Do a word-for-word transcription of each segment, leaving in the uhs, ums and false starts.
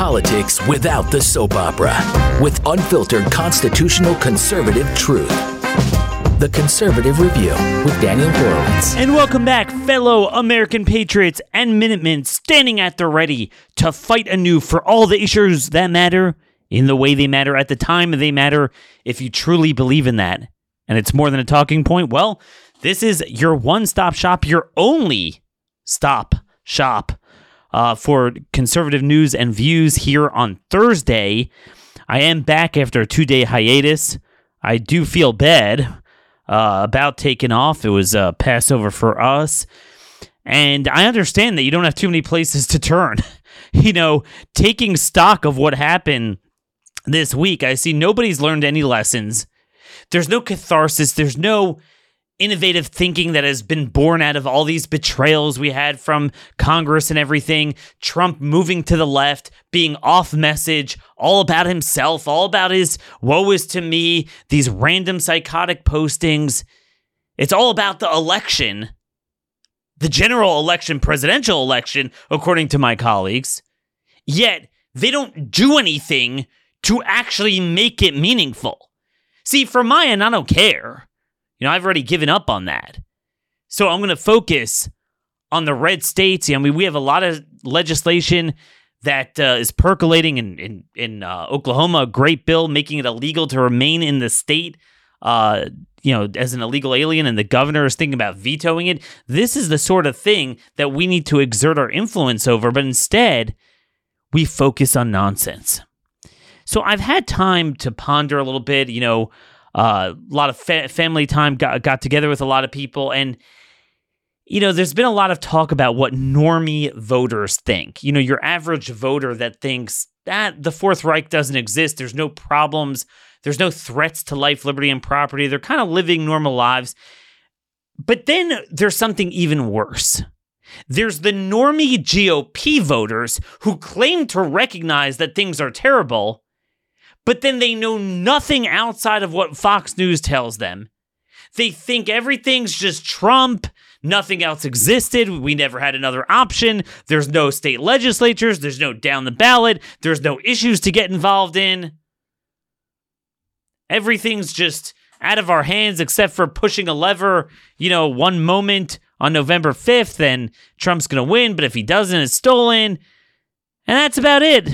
politics without the soap opera, with unfiltered constitutional conservative truth. The Conservative Review with Daniel Horowitz. And welcome back, fellow American patriots and Minutemen standing at the ready to fight anew for all the issues that matter in the way they matter at the time they matter. If you truly believe in that, and it's more than a talking point, well, this is your one-stop shop, your only stop shop uh, for conservative news and views here on Thursday. I am back after a two-day hiatus. I do feel bad uh, about taking off. It was uh, Passover for us. And I understand that you don't have too many places to turn. You know, taking stock of what happened this week, I see nobody's learned any lessons. There's no catharsis. There's no innovative thinking that has been born out of all these betrayals we had from Congress and everything. Trump moving to the left, being off message, all about himself, all about his woe is to me, these random psychotic postings. It's all about the election, the general election, presidential election, according to my colleagues. Yet they don't do anything to actually make it meaningful. See, for my end, I don't care. You know, I've already given up on that. So I'm going to focus on the red states. I mean, we have a lot of legislation that uh, is percolating in, in, in uh, Oklahoma, a great bill making it illegal to remain in the state, uh, you know, as an illegal alien, and the governor is thinking about vetoing it. This is the sort of thing that we need to exert our influence over, but instead, we focus on nonsense. So I've had time to ponder a little bit, you know, Uh, a lot of fa- family time, got, got together with a lot of people. And, you know, there's been a lot of talk about what normie voters think. You know, your average voter that thinks that the Fourth Reich doesn't exist. There's no problems. There's no threats to life, liberty, and property. They're kind of living normal lives. But then there's something even worse. There's the normie G O P voters who claim to recognize that things are terrible, but then they know nothing outside of what Fox News tells them. They think everything's just Trump. Nothing else existed. We never had another option. There's no state legislatures. There's no down the ballot. There's no issues to get involved in. Everything's just out of our hands except for pushing a lever, you know, one moment on November fifth, and Trump's going to win. But if he doesn't, it's stolen. And that's about it.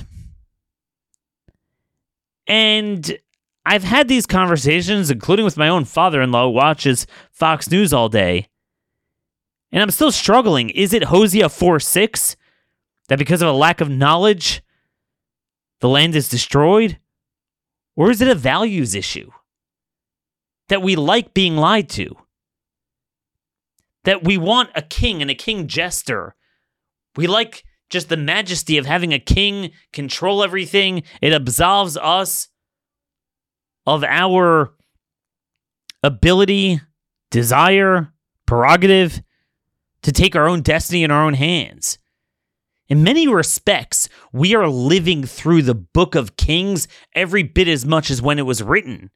And I've had these conversations, including with my own father-in-law who watches Fox News all day. And I'm still struggling. Is it Hosea four six? That because of a lack of knowledge, the land is destroyed? Or is it a values issue? That we like being lied to? That we want a king and a king jester? We like just the majesty of having a king control everything. It absolves us of our ability, desire, prerogative to take our own destiny in our own hands. In many respects, we are living through the Book of Kings every bit as much as when it was written.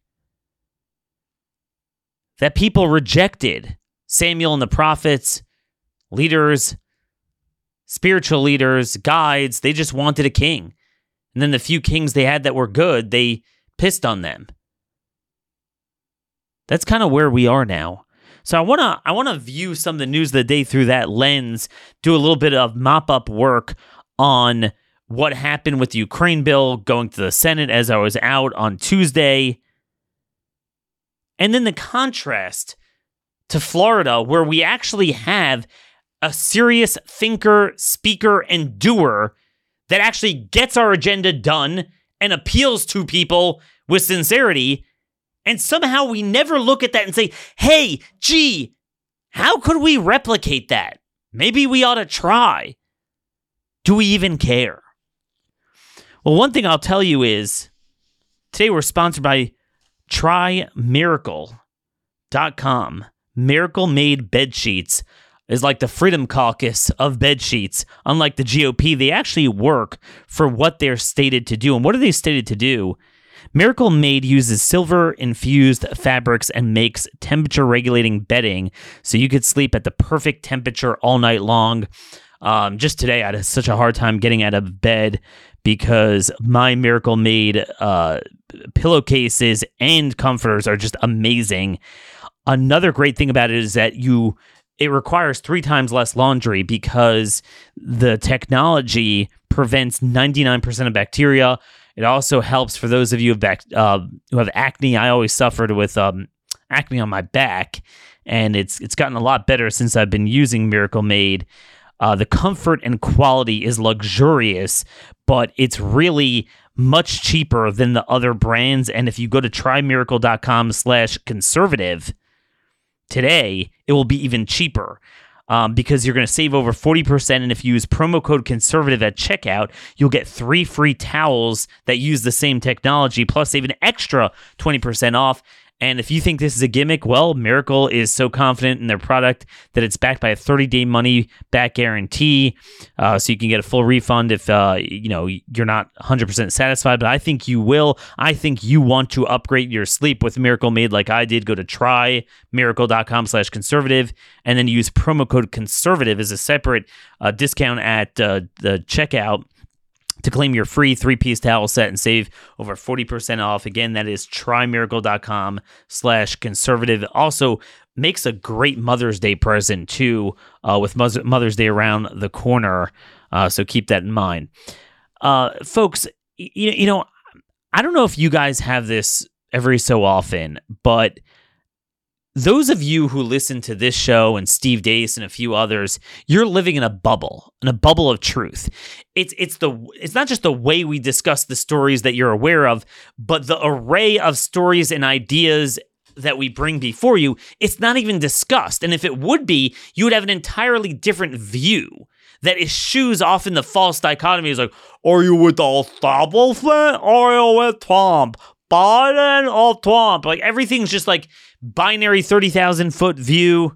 That people rejected Samuel and the prophets, leaders, spiritual leaders, guides. They just wanted a king. And then the few kings they had that were good, they pissed on them. That's kind of where we are now. So I want to I want to view some of the news of the day through that lens, do a little bit of mop-up work on what happened with the Ukraine bill going to the Senate as I was out on Tuesday. And then the contrast to Florida, where we actually have a serious thinker, speaker, and doer that actually gets our agenda done and appeals to people with sincerity. And somehow we never look at that and say, hey, gee, how could we replicate that? Maybe we ought to try. Do we even care? Well, one thing I'll tell you is today we're sponsored by try miracle dot com. Miracle Made Bed Sheets is like the Freedom Caucus of bed sheets. Unlike the G O P, they actually work for what they're stated to do. And what are they stated to do? Miracle Made uses silver-infused fabrics and makes temperature-regulating bedding so you could sleep at the perfect temperature all night long. Um, just today, I had such a hard time getting out of bed because my Miracle Made uh, pillowcases and comforters are just amazing. Another great thing about it is that you it requires three times less laundry because the technology prevents ninety-nine percent of bacteria. It also helps for those of you who have, back, uh, who have acne. I always suffered with um, acne on my back, and it's it's gotten a lot better since I've been using Miracle Made. Uh, the comfort and quality is luxurious, but it's really much cheaper than the other brands. And if you go to trymiracle.com slash conservative today, it will be even cheaper um, because you're going to save over forty percent. And if you use promo code conservative at checkout, you'll get three free towels that use the same technology, plus save an extra twenty percent off. And if you think this is a gimmick, well, Miracle is so confident in their product that it's backed by a thirty-day money-back guarantee, uh, so you can get a full refund if uh, you know you're not one hundred percent satisfied. But I think you will. I think you want to upgrade your sleep with Miracle Made like I did. Go to trymiracle.com slash conservative, and then use promo code conservative as a separate uh, discount at uh, the checkout to claim your free three-piece towel set and save over forty percent off. Again, that is trymiracle.com slash conservative. Also, makes a great Mother's Day present, too, uh, with Mother's Day around the corner. Uh, so keep that in mind. Uh, folks, you, you know, I don't know if you guys have this every so often, but those of you who listen to this show and Steve Deace and a few others, you're living in a bubble, in a bubble of truth. It's it's the it's not just the way we discuss the stories that you're aware of, but the array of stories and ideas that we bring before you. It's not even discussed. And if it would be, you would have an entirely different view that eschews often the false dichotomy. It's like, are you with the establishment or are you with Trump? Biden or Trump? Like, everything's just like binary thirty thousand foot view.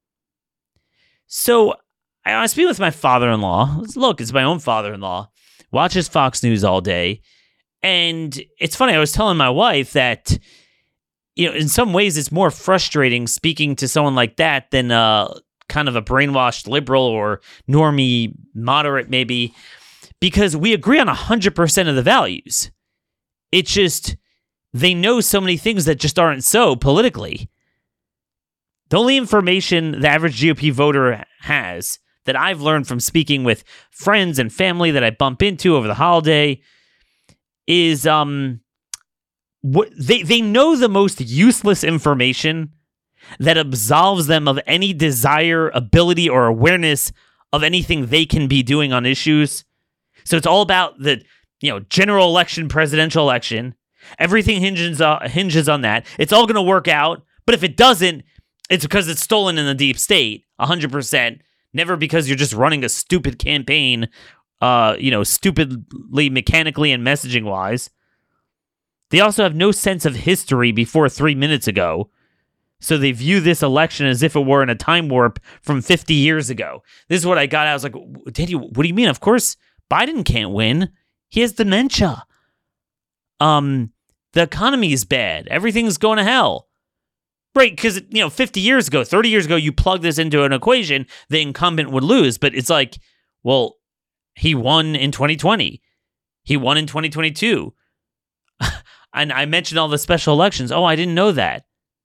So I was speaking with my father-in-law. Look, it's my own father-in-law. Watches Fox News all day. And it's funny, I was telling my wife that, you know, in some ways it's more frustrating speaking to someone like that than uh, kind of a brainwashed liberal or normie moderate maybe, because we agree on one hundred percent of the values. It's just they know so many things that just aren't so politically. The only information the average G O P voter has that I've learned from speaking with friends and family that I bump into over the holiday is um, what they, they know the most useless information that absolves them of any desire, ability, or awareness of anything they can be doing on issues. So it's all about the, you know, general election, presidential election. Everything hinges uh, hinges on that. It's all going to work out, but if it doesn't, it's because it's stolen in the deep state, one hundred percent. Never because you're just running a stupid campaign, uh, you know, stupidly mechanically and messaging-wise. They also have no sense of history before three minutes ago, so they view this election as if it were in a time warp from fifty years ago. This is what I got. I was like, Daddy, what do you mean? Of course, Biden can't win. He has dementia. Um, the economy is bad. Everything's going to hell. Right, because, you know, fifty years ago, thirty years ago, you plug this into an equation, the incumbent would lose. But it's like, well, he won in twenty twenty. He won in twenty twenty-two. And I mentioned all the special elections. Oh, I didn't know that.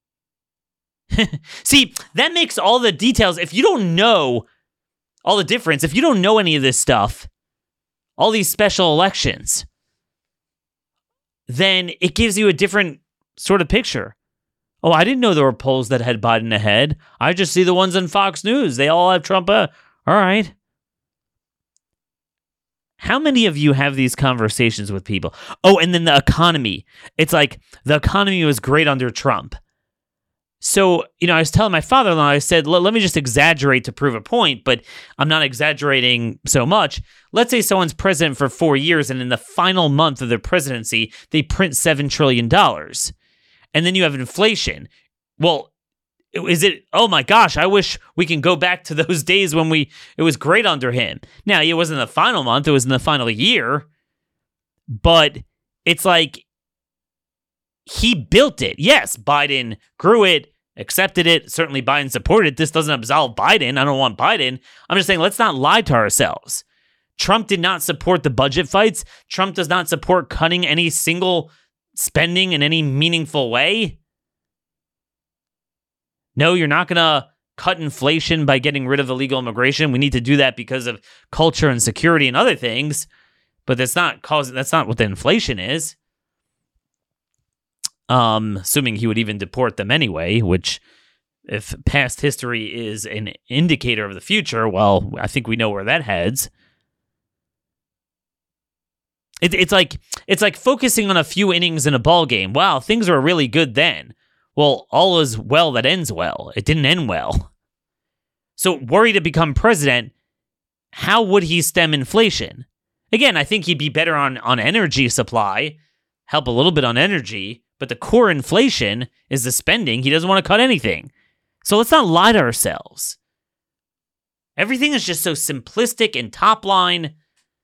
See, that makes all the details. If you don't know all the difference, if you don't know any of this stuff, all these special elections, then it gives you a different sort of picture. Oh, I didn't know there were polls that had Biden ahead. I just see the ones on Fox News. They all have Trump. Uh, all right. How many of you have these conversations with people? Oh, and then the economy. It's like the economy was great under Trump. So, you know, I was telling my father-in-law, I said, let me just exaggerate to prove a point, but I'm not exaggerating so much. Let's say someone's president for four years, and in the final month of their presidency, they print seven trillion dollars. And then you have inflation. Well, is it, oh my gosh, I wish we can go back to those days when we it was great under him. Now, it wasn't the final month, it was in the final year. But it's like, he built it. Yes, Biden grew it, accepted it. Certainly Biden supported it. This doesn't absolve Biden. I don't want Biden. I'm just saying, let's not lie to ourselves. Trump did not support the budget fights. Trump does not support cutting any single spending in any meaningful way. No, you're not going to cut inflation by getting rid of illegal immigration. We need to do that because of culture and security and other things. But that's not causing, that's not what the inflation is. Um, assuming he would even deport them anyway, which, if past history is an indicator of the future, well, I think we know where that heads. It, it's like it's like focusing on a few innings in a ball game. Wow, things are really good then. Well, all is well that ends well. It didn't end well. So, were he to become president, how would he stem inflation? Again, I think he'd be better on, on energy supply, help a little bit on energy, but the core inflation is the spending. He doesn't want to cut anything. So let's not lie to ourselves. Everything is just so simplistic and top line.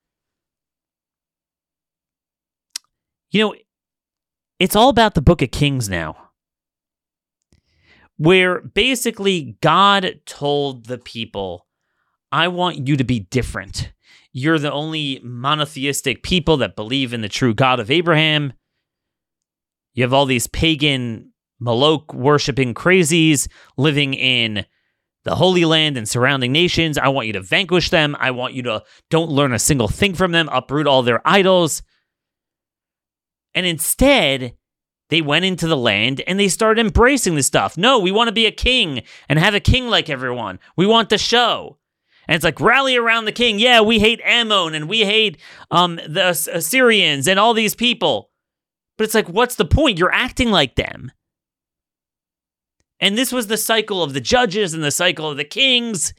You know, it's all about the Book of Kings now, where basically God told the people, I want you to be different. You're the only monotheistic people that believe in the true God of Abraham. You have all these pagan Moloch worshipping crazies living in the Holy Land and surrounding nations. I want you to vanquish them. I want you to don't learn a single thing from them, uproot all their idols. And instead, they went into the land and they started embracing this stuff. No, we want to be a king and have a king like everyone. We want the show. And it's like, rally around the king. Yeah, we hate Ammon and we hate um, the Assyrians and all these people. But it's like, what's the point? You're acting like them. And this was the cycle of the judges and the cycle of the kings,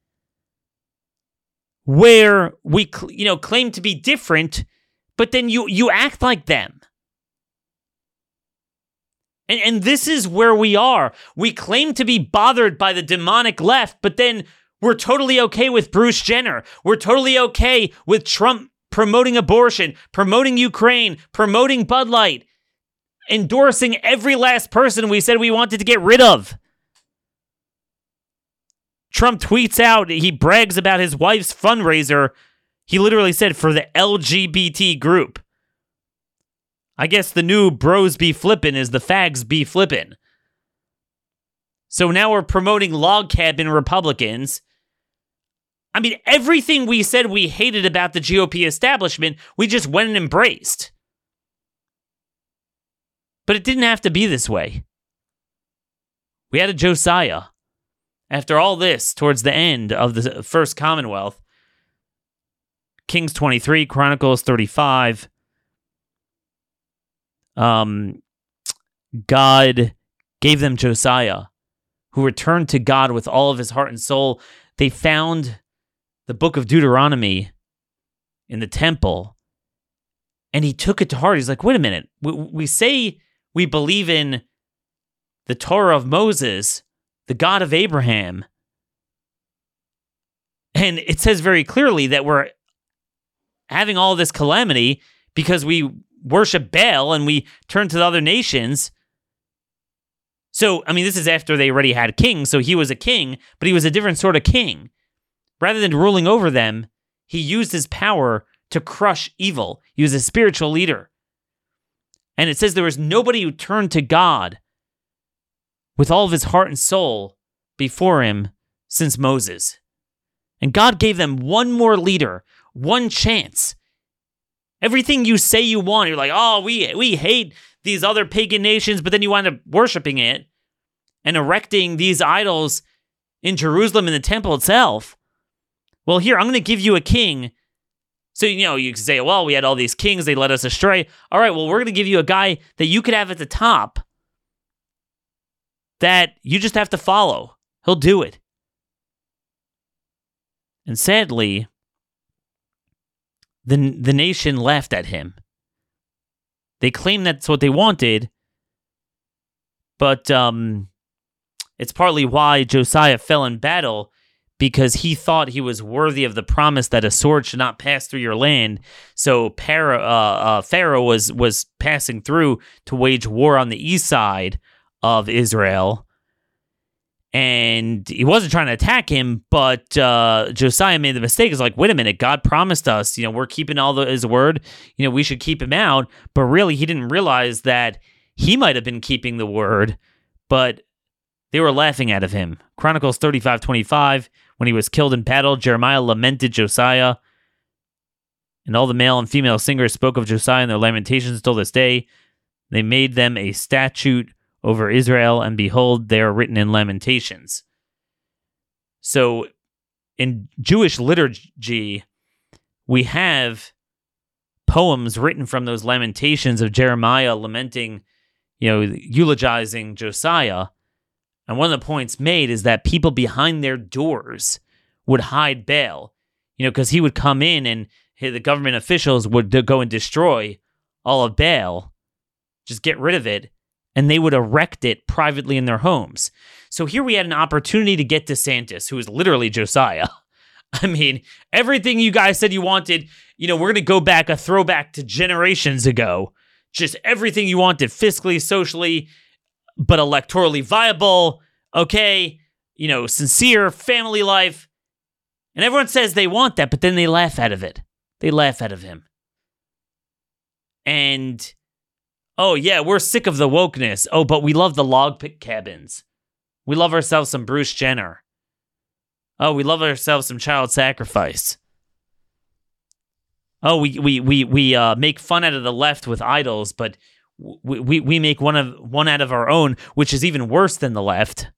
where we, you know, claim to be different, but then you you act like them. And and this is where we are. We claim to be bothered by the demonic left, but then we're totally okay with Bruce Jenner. We're totally okay with Trump promoting abortion, promoting Ukraine, promoting Bud Light, endorsing every last person we said we wanted to get rid of. Trump tweets out, he brags about his wife's fundraiser. He literally said, for the L G B T group. I guess the new bros be flippin' is the fags be flippin'. So now we're promoting log cabin Republicans. I mean, everything we said we hated about the G O P establishment, we just went and embraced. But it didn't have to be this way. We had a Josiah. After all this, towards the end of the First Commonwealth, Kings twenty-three, Chronicles thirty-five, um, God gave them Josiah, who returned to God with all of his heart and soul. They found the book of Deuteronomy in the temple, and he took it to heart. He's like, wait a minute, we, we say we believe in the Torah of Moses, the God of Abraham, and it says very clearly that we're having all this calamity because we worship Baal and we turn to the other nations. So, I mean, this is after they already had kings, so he was a king, but he was a different sort of king. Rather than ruling over them, he used his power to crush evil. He was a spiritual leader. And it says there was nobody who turned to God with all of his heart and soul before him since Moses. And God gave them one more leader, one chance. Everything you say you want, you're like, oh, we we hate these other pagan nations, but then you wind up worshiping it and erecting these idols in Jerusalem in the temple itself. Well, here, I'm going to give you a king. So, you know, you can say, well, we had all these kings, they led us astray. All right, well, we're going to give you a guy that you could have at the top that you just have to follow. He'll do it. And sadly, the, the nation laughed at him. They claimed that's what they wanted, but um, it's partly why Josiah fell in battle, because he thought he was worthy of the promise that a sword should not pass through your land. So Para, uh, uh, Pharaoh was was passing through to wage war on the east side of Israel. And he wasn't trying to attack him, but uh, Josiah made the mistake. It's like, wait a minute, God promised us, you know, we're keeping all the, his word. You know, we should keep him out. But really, he didn't realize that he might have been keeping the word, but they were laughing at of him. Chronicles thirty-five twenty-five, when he was killed in battle, Jeremiah lamented Josiah. And all the male and female singers spoke of Josiah in their lamentations till this day. They made them a statute over Israel, and behold, they are written in Lamentations. So, in Jewish liturgy, we have poems written from those lamentations of Jeremiah lamenting, you know, eulogizing Josiah. And one of the points made is that people behind their doors would hide Baal, you know, because he would come in and the government officials would go and destroy all of Baal, just get rid of it, and they would erect it privately in their homes. So here we had an opportunity to get DeSantis, who is literally Josiah. I mean, everything you guys said you wanted, you know, we're going to go back, a throwback to generations ago. Just everything you wanted, fiscally, socially, but electorally viable, okay, you know, sincere family life. And everyone says they want that, but then they laugh out of it. They laugh out of him. And, oh yeah, we're sick of the wokeness. Oh, but we love the log pick cabins. We love ourselves some Bruce Jenner. Oh, we love ourselves some child sacrifice. Oh, we we we we uh, make fun out of the left with idols, but we, we we make one of one out of our own, which is even worse than the left.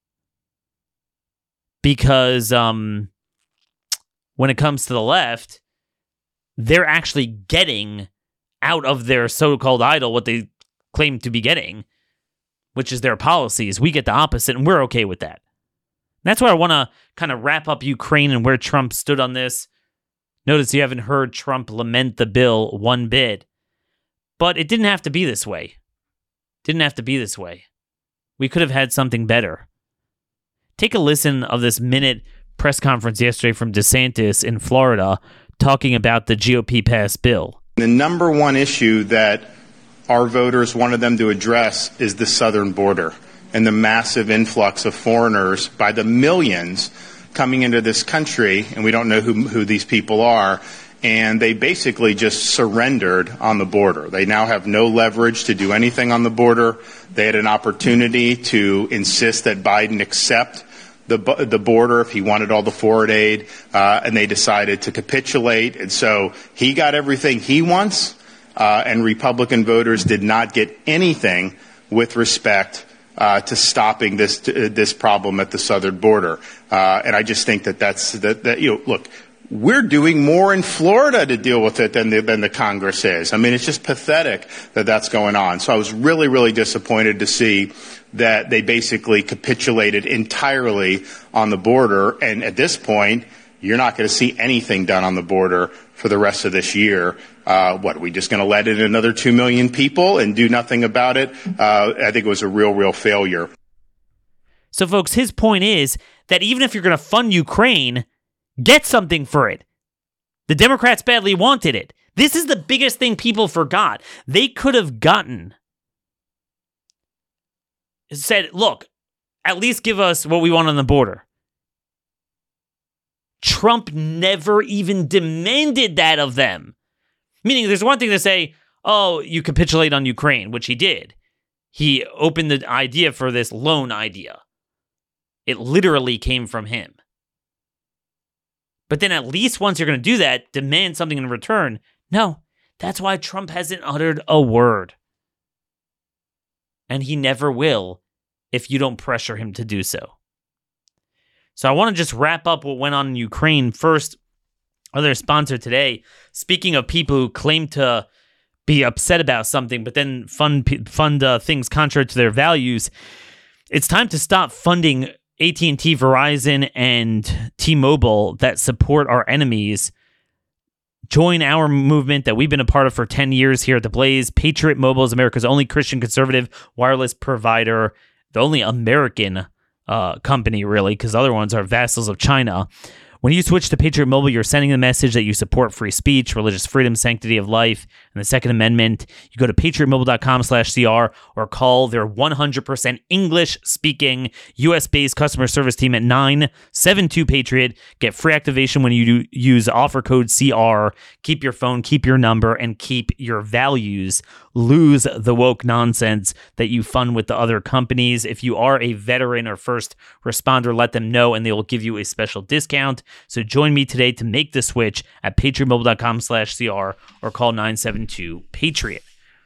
Because um, when it comes to the left, they're actually getting out of their so-called idol what they claim to be getting, which is their policies. We get the opposite, and we're okay with that. And that's where I want to kind of wrap up Ukraine and where Trump stood on this. Notice you haven't heard Trump lament the bill one bit, but it didn't have to be this way. Didn't have to be this way. We could have had something better. Take a listen of this minute press conference yesterday from DeSantis in Florida talking about the G O P passed bill. The number one issue that our voters wanted them to address is the southern border and the massive influx of foreigners by the millions coming into this country, and we don't know who, who these people are, and they basically just surrendered on the border. They now have no leverage to do anything on the border. They had an opportunity to insist that Biden accept the the border if he wanted all the forward aid, uh, and they decided to capitulate. And so he got everything he wants, uh, and Republican voters did not get anything with respect uh, to stopping this uh, this problem at the southern border. Uh, and I just think that that's that, that you know, look, we're doing more in Florida to deal with it than the, than the Congress is. I mean, it's just pathetic that that's going on. So I was really, really disappointed to see that they basically capitulated entirely on the border. And at this point, you're not going to see anything done on the border for the rest of this year. Uh, what, are we just going to let in another two million people and do nothing about it? Uh, I think it was a real, real failure. So, folks, his point is that even if you're going to fund Ukraine, get something for it. The Democrats badly wanted it. This is the biggest thing people forgot. They could have gotten, said, look, at least give us what we want on the border. Trump never even demanded that of them. Meaning there's one thing to say, oh, you capitulate on Ukraine, which he did. He opened the idea for this loan idea. It literally came from him. But then at least once you're going to do that, demand something in return. No, that's why Trump hasn't uttered a word. And he never will if you don't pressure him to do so. So I want to just wrap up what went on in Ukraine. First, other sponsor today, speaking of people who claim to be upset about something, but then fund, fund uh, things contrary to their values, it's time to stop funding A T and T, Verizon, and T-Mobile that support our enemies. Join our movement that we've been a part of for ten years here at The Blaze. Patriot Mobile is America's only Christian conservative wireless provider, the only American uh, company, really, because other ones are vassals of China. When you switch to Patriot Mobile, you're sending the message that you support free speech, religious freedom, sanctity of life, and the Second Amendment. You go to patriotmobile.com slash CR or call their one hundred percent English-speaking U S-based customer service team at nine seven two Patriot. Get free activation when you do use offer code C R. Keep your phone, keep your number, and keep your values. Lose the woke nonsense that you fund with the other companies. If you are a veteran or first responder, let them know, and they will give you a special discount. So join me today to make the switch at patriotmobile.com slash CR or call nine seven two Patriot.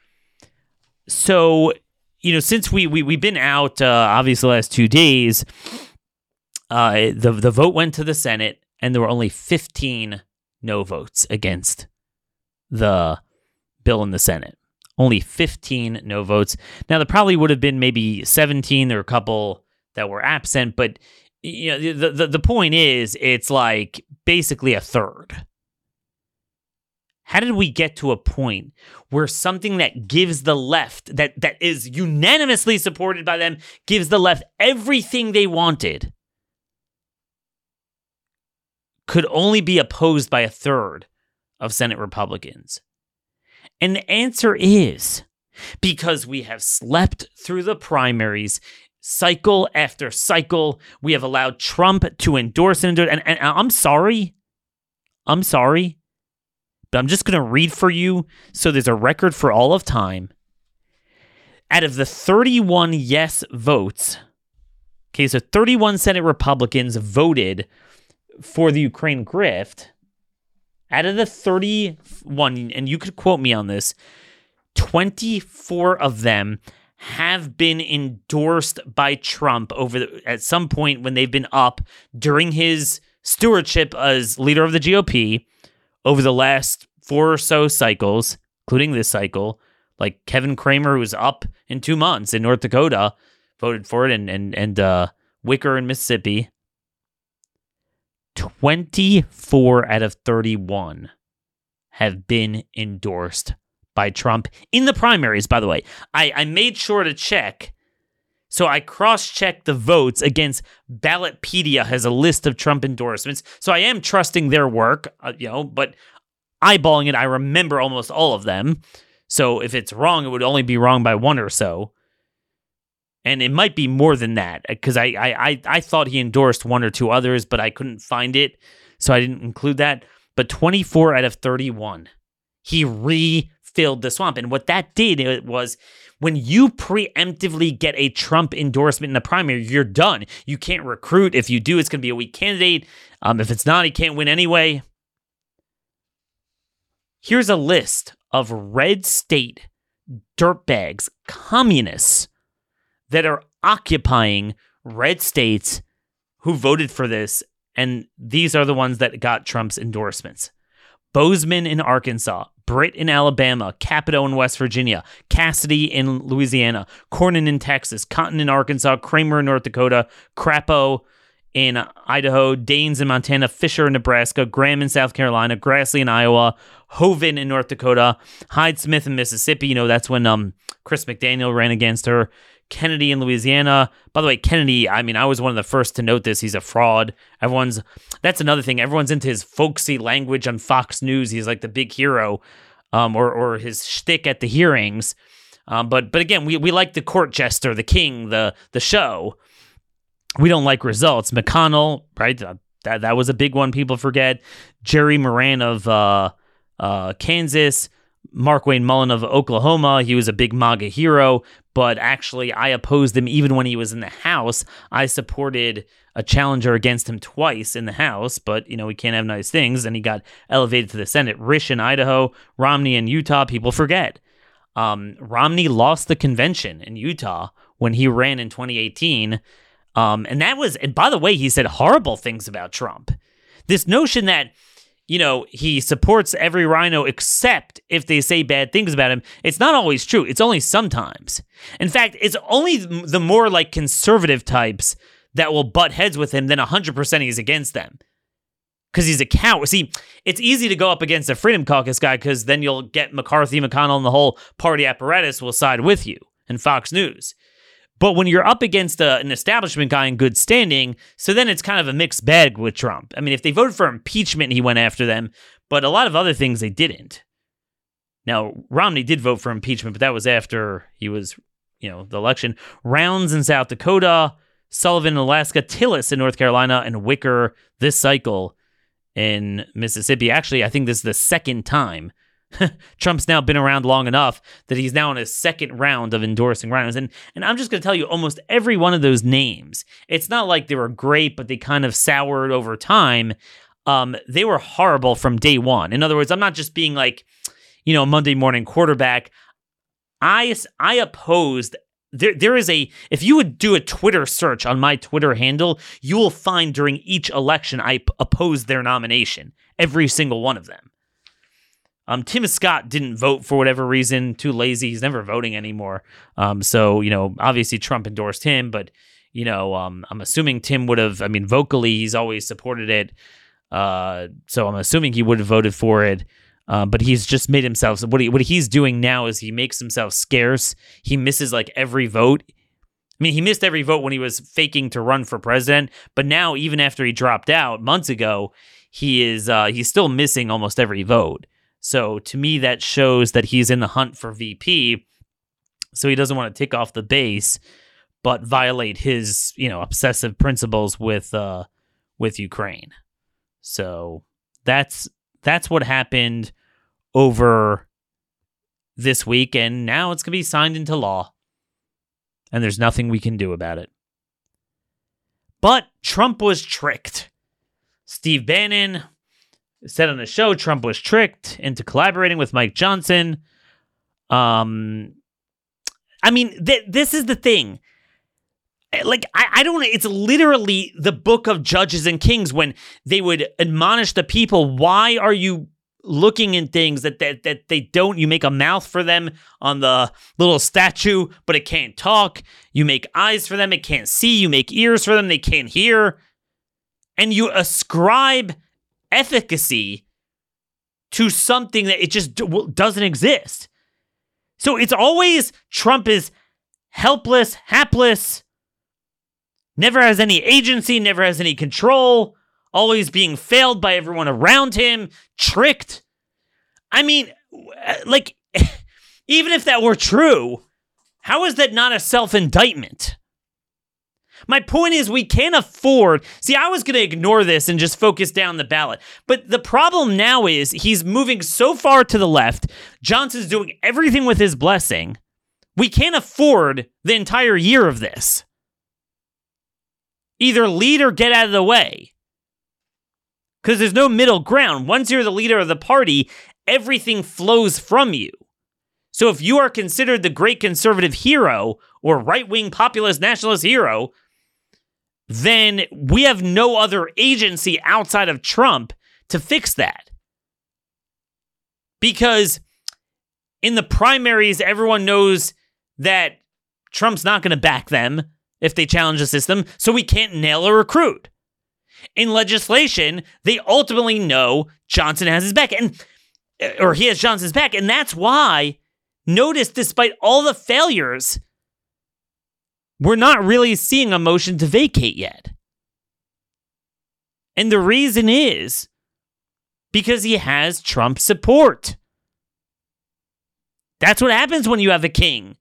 So, you know, since we, we, we've been out, uh, obviously, the last two days, uh, the, the vote went to the Senate, and there were only fifteen no votes against the bill in the Senate. Only fifteen no votes. Now, there probably would have been maybe seventeen. There were a couple that were absent, but you know, the, the, the point is, it's like basically a third. How did we get to a point where something that gives the left, that, that is unanimously supported by them, gives the left everything they wanted, could only be opposed by a third of Senate Republicans? And the answer is because we have slept through the primaries cycle after cycle. We have allowed Trump to endorse and endorse. And, and I'm sorry. I'm sorry. But I'm just going to read for you so there's a record for all of time. Out of the thirty-one yes votes, okay, so thirty-one Senate Republicans voted for the Ukraine grift. Out of the thirty-one, and you could quote me on this, twenty-four of them have been endorsed by Trump over the, at some point when they've been up during his stewardship as leader of the G O P over the last four or so cycles, including this cycle. Like Kevin Cramer, who was up in two months in North Dakota, voted for it, and and and uh, Wicker in Mississippi. twenty-four out of thirty-one have been endorsed by Trump in the primaries, by the way. I, I made sure to check. So I cross-checked the votes against Ballotpedia has a list of Trump endorsements. So I am trusting their work, uh, you know, but eyeballing it, I remember almost all of them. So if it's wrong, it would only be wrong by one or so. And it might be more than that, because I, I, I, I thought he endorsed one or two others, but I couldn't find it, so I didn't include that. But twenty-four out of thirty-one, he refilled the swamp. And what that did it was, when you preemptively get a Trump endorsement in the primary, you're done. You can't recruit. If you do, it's going to be a weak candidate. Um, if it's not, he can't win anyway. Here's a list of red state dirtbags, communists, that are occupying red states who voted for this, and these are the ones that got Trump's endorsements. Bozeman in Arkansas, Britt in Alabama, Capito in West Virginia, Cassidy in Louisiana, Cornyn in Texas, Cotton in Arkansas, Kramer in North Dakota, Crapo in Idaho, Daines in Montana, Fisher in Nebraska, Graham in South Carolina, Grassley in Iowa, Hoven in North Dakota, Hyde Smith in Mississippi. You know, that's when um Chris McDaniel ran against her. Kennedy in Louisiana. By the way, Kennedy, I mean, I was one of the first to note this. He's a fraud. Everyone's, that's another thing. Everyone's into his folksy language on Fox News. He's like the big hero, um, or or his shtick at the hearings. Um, but but again, we we like the court jester, the king, the the show. We don't like results. McConnell, right? Uh, that that was a big one. People forget. Jerry Moran of uh, uh, Kansas. Mark Wayne Mullen of Oklahoma. He was a big MAGA hero, but actually I opposed him even when he was in the House. I supported a challenger against him twice in the House, but, you know, we can't have nice things, and he got elevated to the Senate. Risch in Idaho, Romney in Utah, people forget. Um, Romney lost the convention in Utah when he ran in twenty eighteen, um, and that was, and by the way, he said horrible things about Trump. This notion that, you know, he supports every rhino except if they say bad things about him. It's not always true. It's only sometimes. In fact, it's only the more like conservative types that will butt heads with him than one hundred percent he's against them. Because he's a coward. See, it's easy to go up against a Freedom Caucus guy because then you'll get McCarthy, McConnell, and the whole party apparatus will side with you and Fox News. But when you're up against a, an establishment guy in good standing, so then it's kind of a mixed bag with Trump. I mean, if they voted for impeachment, he went after them, but a lot of other things they didn't. Now, Romney did vote for impeachment, but that was after he was, you know, the election. Rounds in South Dakota, Sullivan in Alaska, Tillis in North Carolina, and Wicker this cycle in Mississippi. Actually, I think this is the second time. Trump's now been around long enough that he's now in his second round of endorsing rhinos. And, and I'm just going to tell you almost every one of those names. It's not like they were great, but they kind of soured over time. Um, they were horrible from day one. In other words, I'm not just being like, you know, Monday morning quarterback. I, I opposed, there, there is a, if you would do a Twitter search on my Twitter handle, you will find during each election, I p- opposed their nomination. Every single one of them. Um, Tim Scott didn't vote for whatever reason, too lazy. He's never voting anymore. Um, so, you know, obviously Trump endorsed him, but, you know, um, I'm assuming Tim would have, I mean, vocally, he's always supported it. Uh, so I'm assuming he would have voted for it. Uh, but he's just made himself, what he, what he's doing now is he makes himself scarce. He misses like every vote. I mean, he missed every vote when he was faking to run for president, but now even after he dropped out months ago, he is, uh, he's still missing almost every vote. So to me, that shows that he's in the hunt for V P. So he doesn't want to tick off the base, but violate his, you know, obsessive principles with, uh, with Ukraine. So that's, that's what happened over this week, and now it's going to be signed into law, and there's nothing we can do about it. But Trump was tricked. Steve Bannon said on the show Trump was tricked into collaborating with Mike Johnson. Um, I mean, th- this is the thing. Like, I, I don't, it's literally the book of Judges and Kings when they would admonish the people, why are you looking in things that, that, that they don't, you make a mouth for them on the little statue, but it can't talk. You make eyes for them, it can't see. You make ears for them, they can't hear. And you ascribe efficacy to something that it just doesn't exist. So it's always Trump is helpless, hapless, never has any agency, never has any control, always being failed by everyone around him, tricked. I mean, like, even if that were true, how is that not a self-indictment? My point is we can't afford... See, I was going to ignore this and just focus down the ballot. But the problem now is he's moving so far to the left. Johnson's doing everything with his blessing. We can't afford the entire year of this. Either lead or get out of the way. Because there's no middle ground. Once you're the leader of the party, everything flows from you. So if you are considered the great conservative hero or right-wing populist nationalist hero, then we have no other agency outside of Trump to fix that. Because in the primaries, everyone knows that Trump's not going to back them if they challenge the system, so we can't nail a recruit. In legislation, they ultimately know Johnson has his back, and or he has Johnson's back, and that's why, notice, despite all the failures, we're not really seeing a motion to vacate yet. And the reason is because he has Trump's support. That's what happens when you have a king.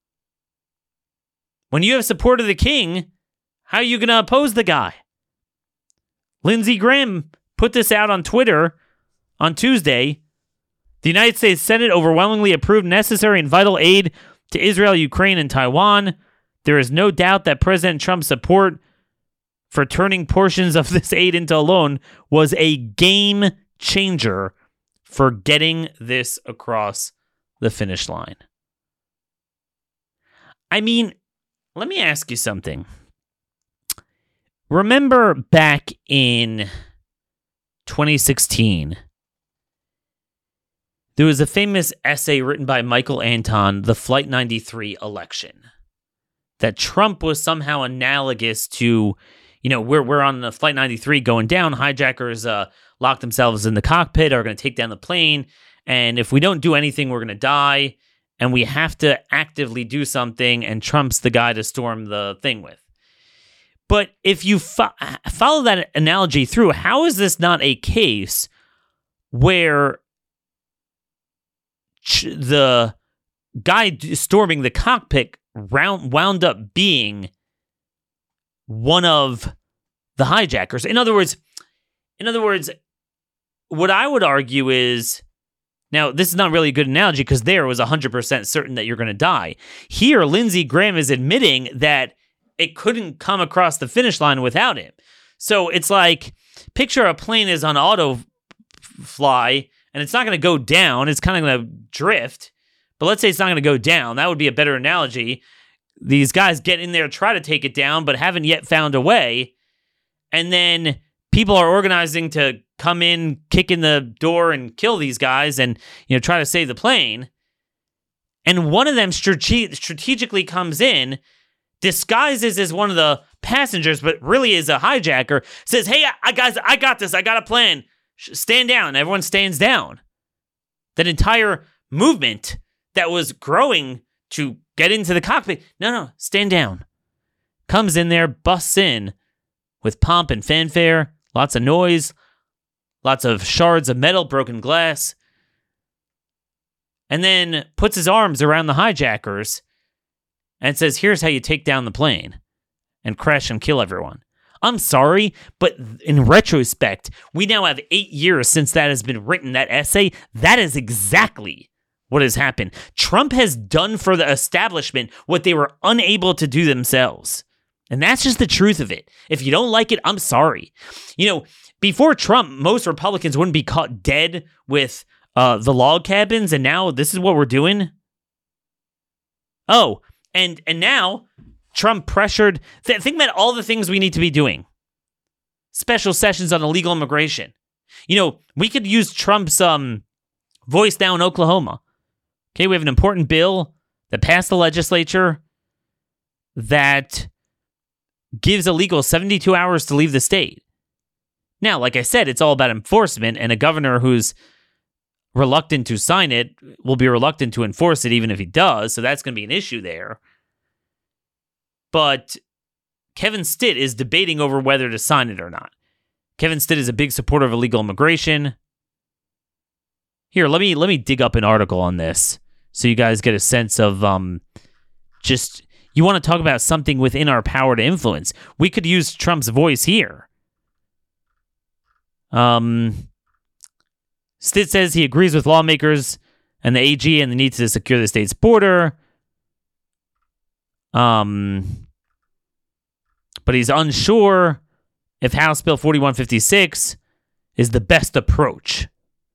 When you have support of the king, how are you going to oppose the guy? Lindsey Graham put this out on Twitter on Tuesday. The United States Senate overwhelmingly approved necessary and vital aid to Israel, Ukraine, and Taiwan. There is no doubt that President Trump's support for turning portions of this aid into a loan was a game changer for getting this across the finish line. I mean, let me ask you something. Remember back in twenty sixteen, there was a famous essay written by Michael Anton, The Flight ninety-three Election, that Trump was somehow analogous to, you know, we're, we're on the Flight ninety-three going down, hijackers uh, lock themselves in the cockpit, are going to take down the plane, and if we don't do anything, we're going to die, and we have to actively do something, and Trump's the guy to storm the thing with. But if you fo- follow that analogy through, how is this not a case where ch- the guy storming the cockpit round- wound up being one of the hijackers? In other words, in other words, what I would argue is, now this is not really a good analogy because there was one hundred percent certain that you're going to die. Here, Lindsey Graham is admitting that it couldn't come across the finish line without him. So it's like, picture a plane is on auto fly and it's not going to go down. It's kind of going to drift. But let's say it's not going to go down. That would be a better analogy. These guys get in there, try to take it down, but haven't yet found a way. And then people are organizing to come in, kick in the door, and kill these guys, and you know try to save the plane. And one of them strate- strategically comes in, disguises as one of the passengers, but really is a hijacker. Says, "Hey, I, guys, I got this. I got a plan. Stand down." Everyone stands down. That entire movement that was growing to get into the cockpit, no, no, stand down. Comes in there, busts in with pomp and fanfare, lots of noise, lots of shards of metal, broken glass, and then puts his arms around the hijackers and says, "Here's how you take down the plane and crash and kill everyone." I'm sorry, but in retrospect, we now have eight years since that has been written, that essay. That is exactly what has happened. Trump has done for the establishment what they were unable to do themselves. And that's just the truth of it. If you don't like it, I'm sorry. You know, before Trump, most Republicans wouldn't be caught dead with uh, the log cabins, and now this is what we're doing? Oh, and and now Trump pressured... Th- think about all the things we need to be doing. Special sessions on illegal immigration. You know, we could use Trump's um, voice down in Oklahoma. Okay, we have an important bill that passed the legislature that gives illegals seventy-two hours to leave the state. Now, like I said, it's all about enforcement, and a governor who's reluctant to sign it will be reluctant to enforce it even if he does, so that's going to be an issue there. But Kevin Stitt is debating over whether to sign it or not. Kevin Stitt is a big supporter of illegal immigration. Here, let me let me dig up an article on this so you guys get a sense of um, just, you want to talk about something within our power to influence. We could use Trump's voice here. Um, Stitt says he agrees with lawmakers and the A G and the need to secure the state's border. Um, but he's unsure if House Bill forty-one fifty-six is the best approach.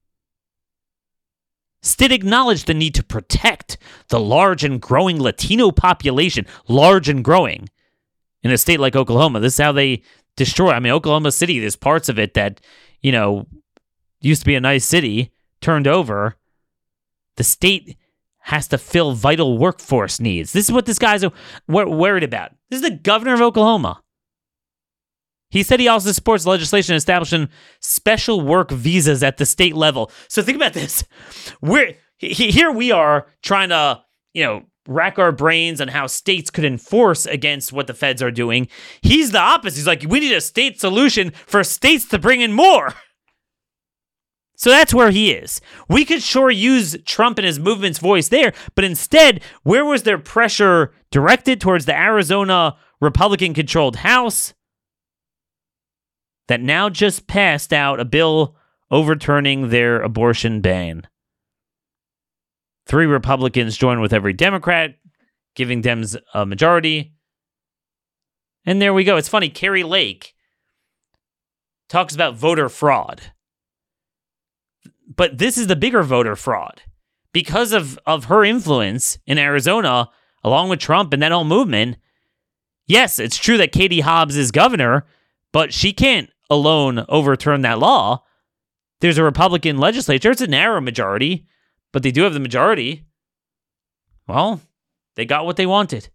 Stitt acknowledged the need to protect the large and growing Latino population, large and growing, in a state like Oklahoma. This is how they destroy. I mean, Oklahoma City, there's parts of it that, you know, used to be a nice city, turned over. The state has to fill vital workforce needs. This is what this guy's worried about. This is the governor of Oklahoma. He said he also supports legislation establishing special work visas at the state level. So think about this. We're here we are trying to, you know, rack our brains on how states could enforce against what the feds are doing. He's the opposite. He's like, we need a state solution for states to bring in more. So that's where he is. We could sure use Trump and his movement's voice there, but instead, where was their pressure directed? Towards the Arizona Republican-controlled House that now just passed out a bill overturning their abortion ban. Three Republicans joined with every Democrat, giving Dems a majority. And there we go. It's funny, Carrie Lake talks about voter fraud. But this is the bigger voter fraud. Because of, of her influence in Arizona, along with Trump and that whole movement, yes, it's true that Katie Hobbs is governor, but she can't alone overturn that law. There's a Republican legislature. It's a narrow majority, but they do have the majority. Well, they got what they wanted.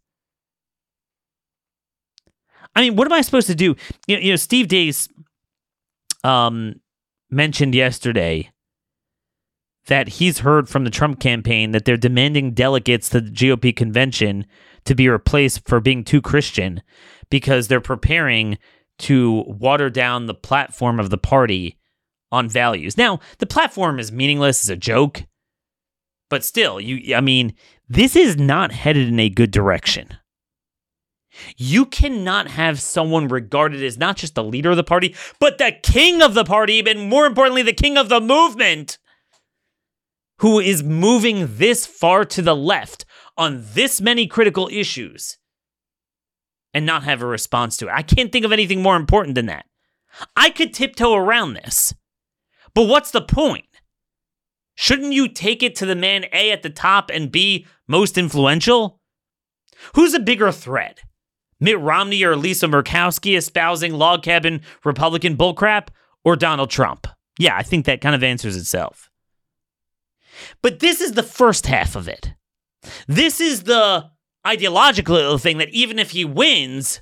I mean, what am I supposed to do? You know, you know Steve Deace um, mentioned yesterday that he's heard from the Trump campaign that they're demanding delegates to the G O P convention to be replaced for being too Christian because they're preparing to water down the platform of the party on values. Now, the platform is meaningless, it's a joke, but still, you I mean, this is not headed in a good direction. You cannot have someone regarded as not just the leader of the party, but the king of the party, and more importantly, the king of the movement, who is moving this far to the left on this many critical issues and not have a response to it. I can't think of anything more important than that. I could tiptoe around this, but what's the point? Shouldn't you take it to the man A at the top and B most influential? Who's a bigger threat? Mitt Romney or Lisa Murkowski espousing log cabin Republican bullcrap, or Donald Trump? Yeah, I think that kind of answers itself. But this is the first half of it. This is the ideological thing that even if he wins,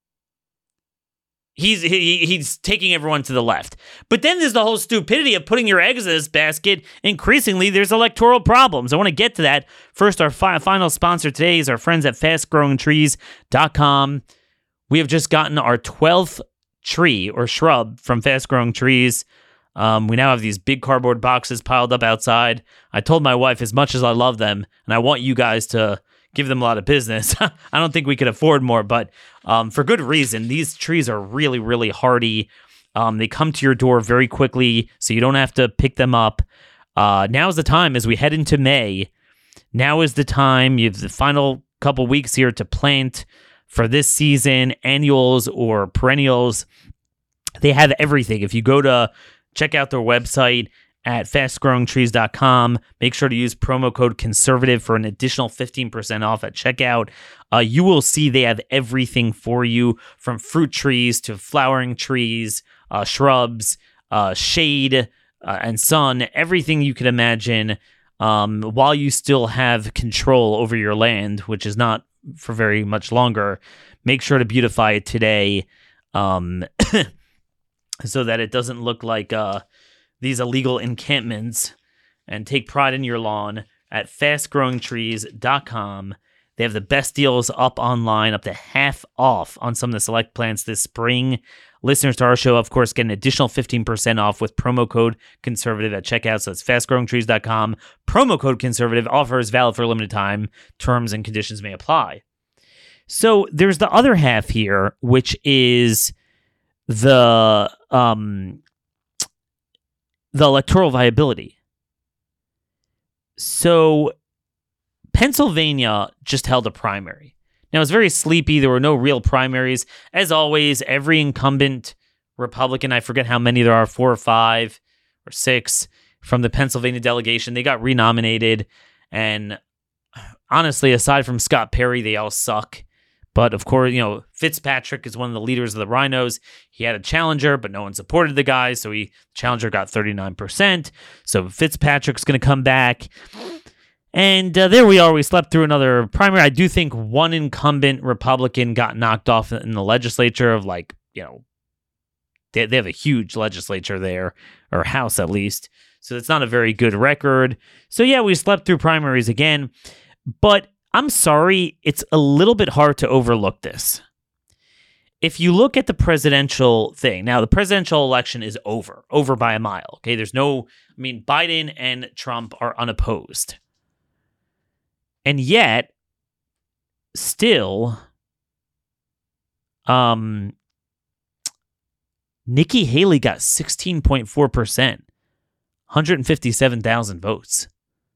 he's he, he's taking everyone to the left. But then there's the whole stupidity of putting your eggs in this basket. Increasingly, there's electoral problems. I want to get to that. First, our fi- final sponsor today is our friends at fast growing trees dot com. We have just gotten our twelfth tree or shrub from Fast Growing Trees. Um, we now have these big cardboard boxes piled up outside. I told my wife, as much as I love them, and I want you guys to give them a lot of business, I don't think we could afford more, but um, for good reason. These trees are really, really hardy. Um, they come to your door very quickly, so you don't have to pick them up. Uh, now's the time as we head into May. Now is the time. You have the final couple weeks here to plant for this season, annuals or perennials. They have everything. If you go to check out their website at fast growing trees dot com. Make sure to use promo code conservative for an additional fifteen percent off at checkout. Uh, you will see they have everything for you, from fruit trees to flowering trees, uh, shrubs, uh, shade, uh, and sun, everything you could imagine, um, while you still have control over your land, which is not for very much longer. Make sure to beautify it today. Um, so that it doesn't look like uh, these illegal encampments, and take pride in your lawn at fast growing trees dot com. They have the best deals up online, up to half off on some of the select plants this spring. Listeners to our show, of course, get an additional fifteen percent off with promo code conservative at checkout. So that's fast growing trees dot com. Promo code conservative. Offer is valid for a limited time. Terms and conditions may apply. So there's the other half here, which is the um, the electoral viability. So Pennsylvania just held a primary. Now, it's very sleepy. There were no real primaries. As always, every incumbent Republican, I forget how many there are, four or five or six from the Pennsylvania delegation, they got renominated. And honestly, aside from Scott Perry, they all suck. But of course, you know, Fitzpatrick is one of the leaders of the Rhinos. He had a challenger, but no one supported the guy. So he challenger got thirty-nine percent. So Fitzpatrick's going to come back. And uh, there we are. We slept through another primary. I do think one incumbent Republican got knocked off in the legislature of, like, you know, they, they have a huge legislature there, or House at least. So it's not a very good record. So yeah, we slept through primaries again. But I'm sorry, it's a little bit hard to overlook this. If you look at the presidential thing, now the presidential election is over, over by a mile. Okay, there's no, I mean, Biden and Trump are unopposed. And yet, still, um, Nikki Haley got sixteen point four percent, one hundred fifty-seven thousand votes.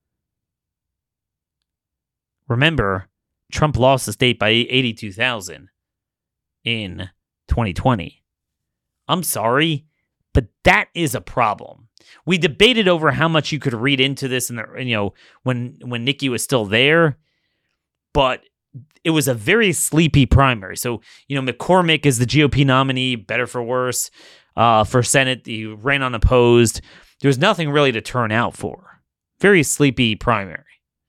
Remember, Trump lost the state by eighty-two thousand in twenty twenty. I'm sorry, but that is a problem. We debated over how much you could read into this, in the, you know, when when Nikki was still there, but it was a very sleepy primary. So, you know, McCormick is the G O P nominee, better for worse, uh, for Senate. He ran unopposed. There was nothing really to turn out for. Very sleepy primary.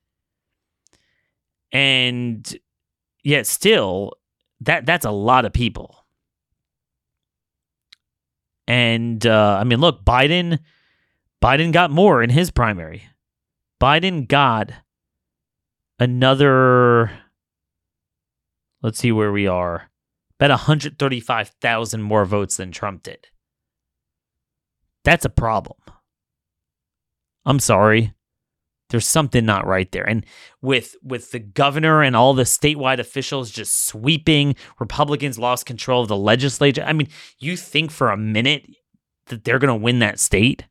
And yet still, that that's a lot of people. And, uh, I mean, look, Biden, Biden got more in his primary. Biden got another, let's see where we are, about one hundred thirty-five thousand more votes than Trump did. That's a problem. I'm sorry. There's something not right there. And with with the governor and all the statewide officials just sweeping, Republicans lost control of the legislature. I mean, you think for a minute that they're going to win that state?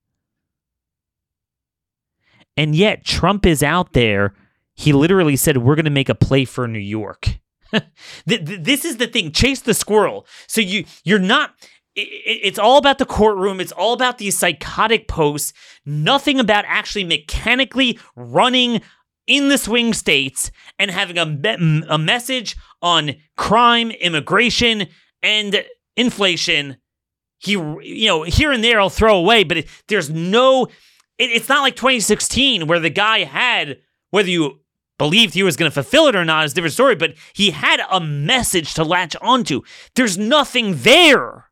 And yet Trump is out there. He literally said, we're going to make a play for New York. This is the thing. Chase the squirrel. So you, you're not... It's all about the courtroom. It's all about these psychotic posts. Nothing about actually mechanically running in the swing states and having a, me- a message on crime, immigration, and inflation. He, you know, here and there I'll throw away, but it, there's no... It, it's not like twenty sixteen where the guy had, whether you believed he was going to fulfill it or not is a different story, but he had a message to latch onto. There's nothing there.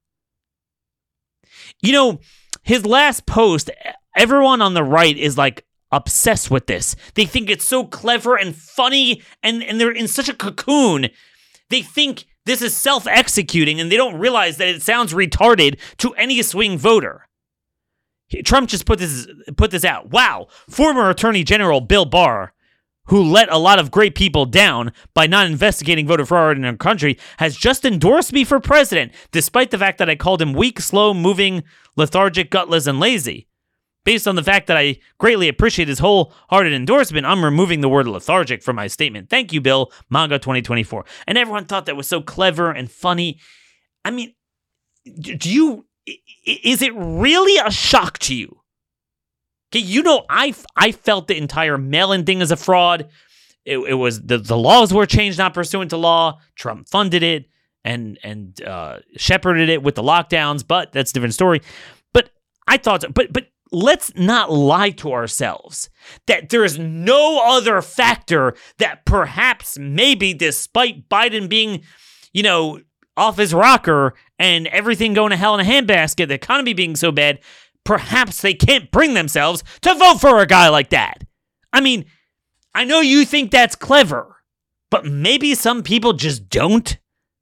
You know, his last post, everyone on the right is like obsessed with this. They think it's so clever and funny, and, and they're in such a cocoon. They think this is self-executing, and they don't realize that it sounds retarded to any swing voter. Trump just put this put this out. Wow, former Attorney General Bill Barr, who let a lot of great people down by not investigating voter fraud in our country, has just endorsed me for president, despite the fact that I called him weak, slow-moving, lethargic, gutless, and lazy. Based on the fact that I greatly appreciate his wholehearted endorsement, I'm removing the word lethargic from my statement. Thank you, Bill, MAGA twenty twenty-four. And everyone thought that was so clever and funny. I mean, do you... Is it really a shock to you? Okay, you know, I, I felt the entire mail-in thing as a fraud. It, it was the, the laws were changed not pursuant to law. Trump funded it and and uh, shepherded it with the lockdowns, but that's a different story. But I thought, but but let's not lie to ourselves that there is no other factor that perhaps maybe despite Biden being, you know, off his rocker and everything going to hell in a handbasket, the economy being so bad, perhaps they can't bring themselves to vote for a guy like that. I mean, I know you think that's clever, but maybe some people just don't.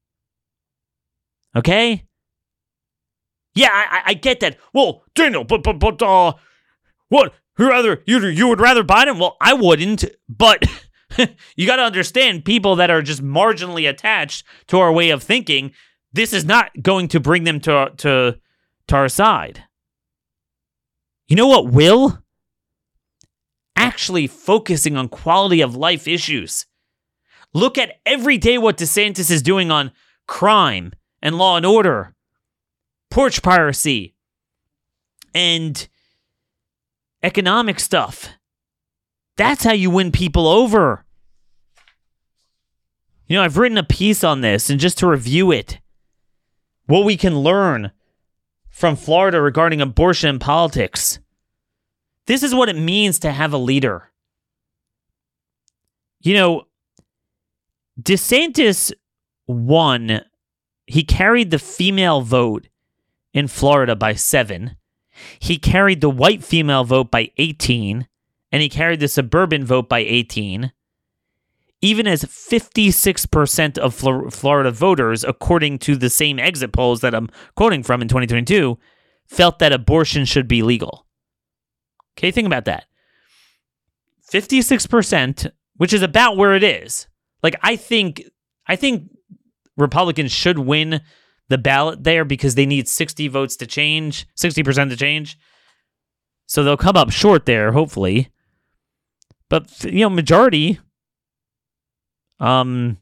Okay? Yeah, I, I get that. Well, Daniel, but but but uh, what? You rather you you would rather Biden? Well, I wouldn't, but you got to understand people that are just marginally attached to our way of thinking. This is not going to bring them to to to our side. You know what will? Actually focusing on quality of life issues. Look at every day what DeSantis is doing on crime and law and order, porch piracy, and economic stuff. That's how you win people over. You know, I've written a piece on this, and just to review it, what we can learn from Florida regarding abortion and politics. This is what it means to have a leader. You know, DeSantis won. He carried the female vote in Florida by seven. He carried the white female vote by eighteen. And he carried the suburban vote by eighteen. Even as fifty-six percent of Florida voters, according to the same exit polls that I'm quoting from in twenty twenty-two, felt that abortion should be legal. Okay, think about that. fifty-six percent, which is about where it is. Like, I think, I think Republicans should win the ballot there because they need sixty votes to change, sixty percent to change. So they'll come up short there, hopefully. But, you know, majority, um,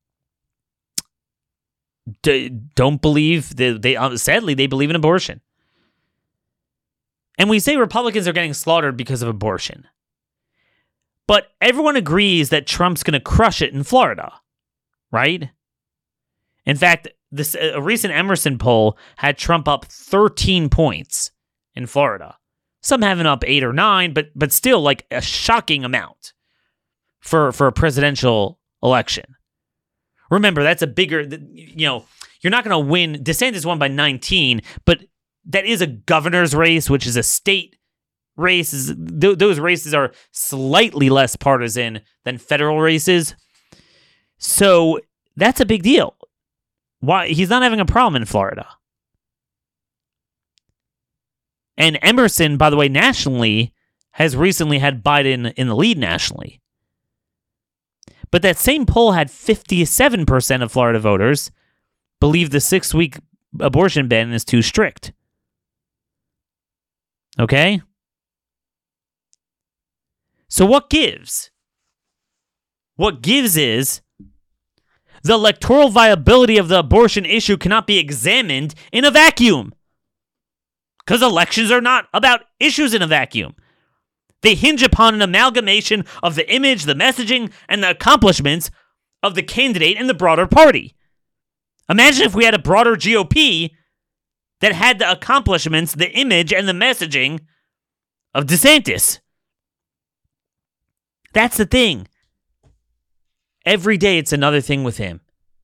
d- don't believe, they, they uh, sadly, they believe in abortion. And we say Republicans are getting slaughtered because of abortion. But everyone agrees that Trump's going to crush it in Florida, right? In fact, this a recent Emerson poll had Trump up thirteen points in Florida. Some have him up eight or nine, but but still like a shocking amount for, for a presidential election. Remember, that's a bigger, you know, you're not going to win. DeSantis won by nineteen, but that is a governor's race, which is a state races, th- those races are slightly less partisan than federal races. So that's a big deal. Why he's not having a problem in Florida. And Emerson, by the way, nationally, has recently had Biden in the lead nationally. But that same poll had fifty-seven percent of Florida voters believe the six-week abortion ban is too strict. Okay? So what gives? What gives is the electoral viability of the abortion issue cannot be examined in a vacuum. Because elections are not about issues in a vacuum. They hinge upon an amalgamation of the image, the messaging, and the accomplishments of the candidate and the broader party. Imagine if we had a broader G O P that had the accomplishments, the image, and the messaging of DeSantis. That's the thing. Every day it's another thing with him.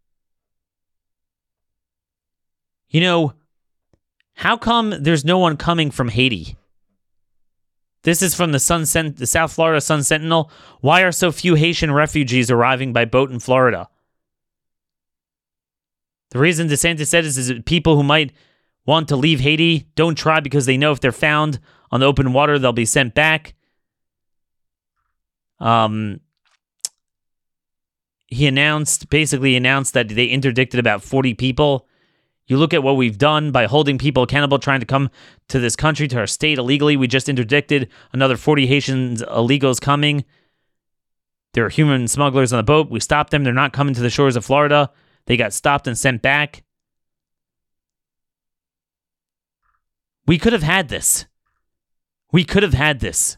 You know, how come there's no one coming from Haiti? This is from the Sun Sen- the South Florida Sun Sentinel. Why are so few Haitian refugees arriving by boat in Florida? The reason DeSantis said is, is that people who might want to leave Haiti don't try because they know if they're found on the open water, they'll be sent back. Um, he announced, basically announced that they interdicted about forty people. You look at what we've done by holding people accountable, trying to come to this country, to our state illegally. We just interdicted another forty Haitian illegals coming. There are human smugglers on the boat. We stopped them. They're not coming to the shores of Florida. They got stopped and sent back. We could have had this. We could have had this.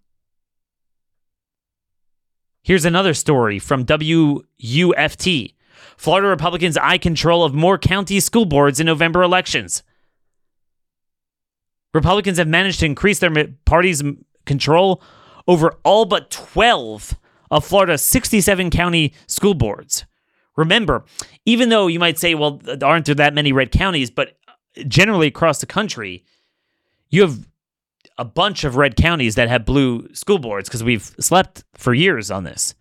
Here's another story from W U F T. Florida Republicans eye control of more county school boards in November elections. Republicans have managed to increase their party's control over all but twelve of Florida's sixty-seven county school boards. Remember, even though you might say, well, aren't there that many red counties, but generally across the country, you have a bunch of red counties that have blue school boards because we've slept for years on this.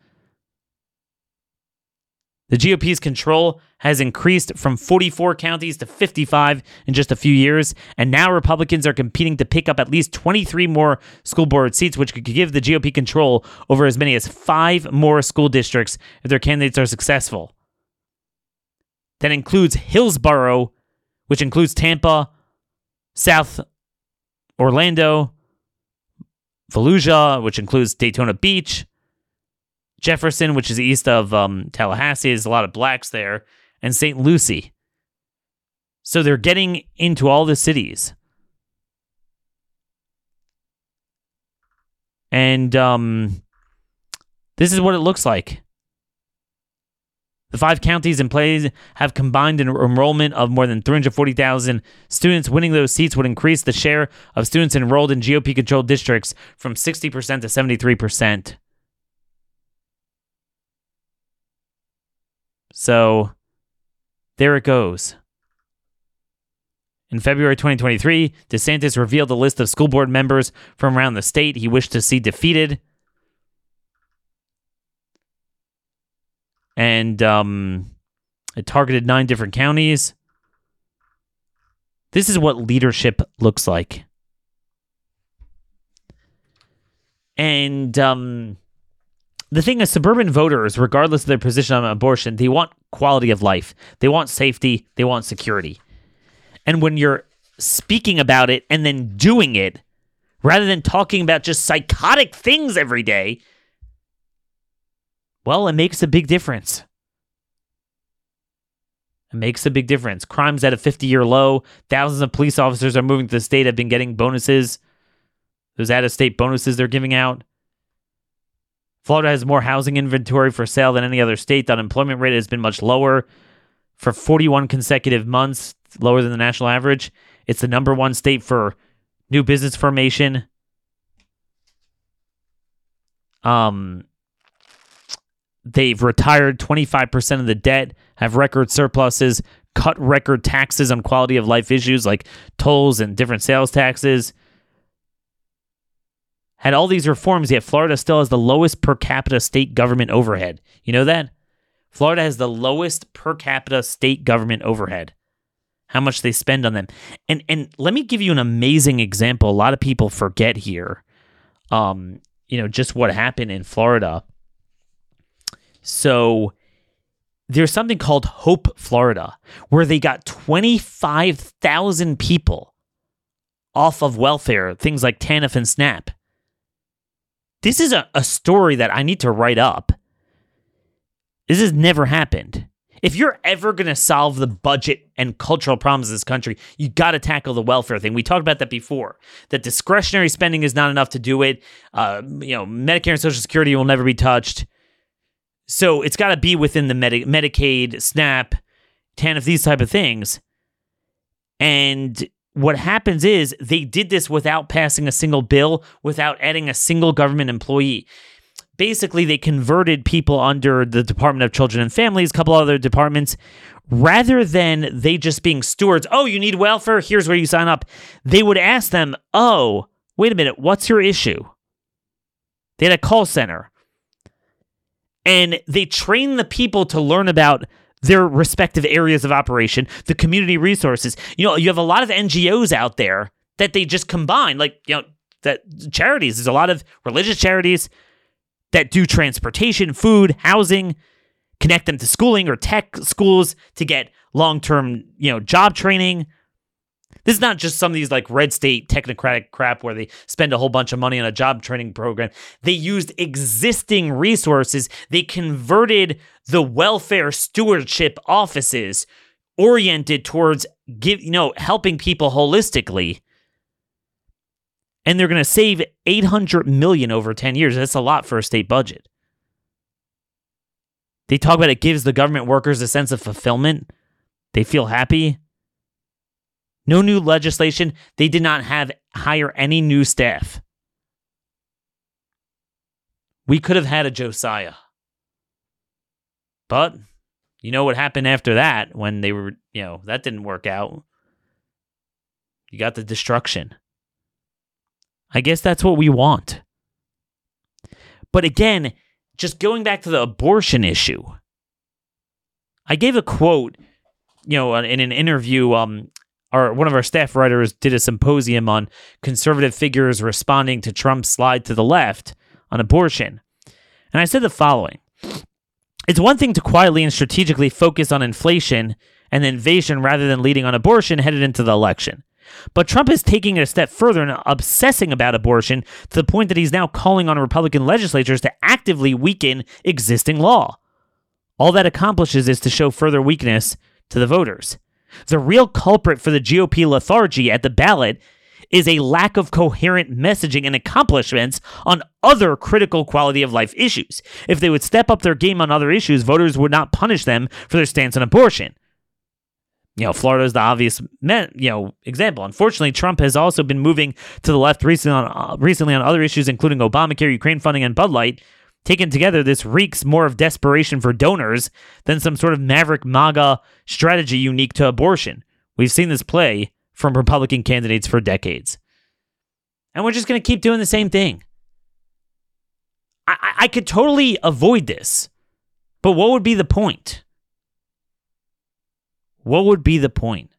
The G O P's control has increased from forty-four counties to fifty-five in just a few years, and now Republicans are competing to pick up at least twenty-three more school board seats, which could give the G O P control over as many as five more school districts if their candidates are successful. That includes Hillsborough, which includes Tampa, South Orlando, Volusia, which includes Daytona Beach, Jefferson, which is east of um, Tallahassee, there's a lot of blacks there, and Saint Lucie. So they're getting into all the cities. And um, this is what it looks like. The five counties in play have combined an enrollment of more than three hundred forty thousand students. Winning those seats would increase the share of students enrolled in G O P-controlled districts from sixty percent to seventy-three percent. So, there it goes. In February twenty twenty-three, DeSantis revealed a list of school board members from around the state he wished to see defeated. And um, it targeted nine different counties. This is what leadership looks like. And um, the thing is, suburban voters, regardless of their position on abortion, they want quality of life. They want safety. They want security. And when you're speaking about it and then doing it, rather than talking about just psychotic things every day, well, it makes a big difference. It makes a big difference. Crime's at a fifty-year low. Thousands of police officers are moving to the state, have been getting bonuses. Those out-of-state bonuses they're giving out. Florida has more housing inventory for sale than any other state. The unemployment rate has been much lower for forty-one consecutive months, lower than the national average. It's the number one state for new business formation. Um... They've retired twenty-five percent of the debt, have record surpluses, cut record taxes on quality of life issues like tolls and different sales taxes. had all these reforms, yet Florida still has the lowest per capita state government overhead. You know that? Florida has the lowest per capita state government overhead. How much they spend on them. And and let me give you an amazing example. A lot of people forget here, um, you know, just what happened in Florida. So there's something called Hope Florida, where they got twenty-five thousand people off of welfare, things like TANF and SNAP. This is a, a story that I need to write up. This has never happened. If you're ever going to solve the budget and cultural problems of this country, you got to tackle the welfare thing. We talked about that before. That discretionary spending is not enough to do it. Uh, you know, Medicare and Social Security will never be touched. So it's got to be within the Medi- Medicaid, SNAP, TANF, these type of things. And what happens is they did this without passing a single bill, without adding a single government employee. Basically, they converted people under the Department of Children and Families, a couple other departments, rather than they just being stewards. Oh, you need welfare? Here's where you sign up. They would ask them, oh, wait a minute, what's your issue? They had a call center. And they trained the people to learn about their respective areas of operation, the community resources. You know, you have a lot of N G Os out there that they just combine, like, you know, that charities. There's a lot of religious charities that do transportation, food, housing, connect them to schooling or tech schools to get long-term, you know, job training. This is not just some of these like red state technocratic crap where they spend a whole bunch of money on a job training program. They used existing resources. They converted the welfare stewardship offices oriented towards give, you know, helping people holistically. And they're going to save eight hundred million dollars over ten years. That's a lot for a state budget. They talk about it gives the government workers a sense of fulfillment. They feel happy. No new legislation. They did not have hire any new staff. We could have had a Josiah. But you know what happened after that when they were, you know, that didn't work out. You got the destruction. I guess that's what we want. But again, just going back to the abortion issue, I gave a quote, you know, in an interview. Um, our one of our staff writers did a symposium on conservative figures responding to Trump's slide to the left on abortion. And I said the following: it's one thing to quietly and strategically focus on inflation and invasion rather than leading on abortion headed into the election. But Trump is taking it a step further and obsessing about abortion to the point that he's now calling on Republican legislatures to actively weaken existing law. All that accomplishes is to show further weakness to the voters. The real culprit for the G O P lethargy at the ballot is a lack of coherent messaging and accomplishments on other critical quality of life issues. If they would step up their game on other issues, voters would not punish them for their stance on abortion. You know, Florida is the obvious, you know, example. Unfortunately, Trump has also been moving to the left recently on, uh, recently on other issues, including Obamacare, Ukraine funding, and Bud Light. Taken together, this reeks more of desperation for donors than some sort of maverick MAGA strategy unique to abortion. We've seen this play from Republican candidates for decades. And we're just going to keep doing the same thing. I, I, I could totally avoid this, but what would be the point? What would be the point?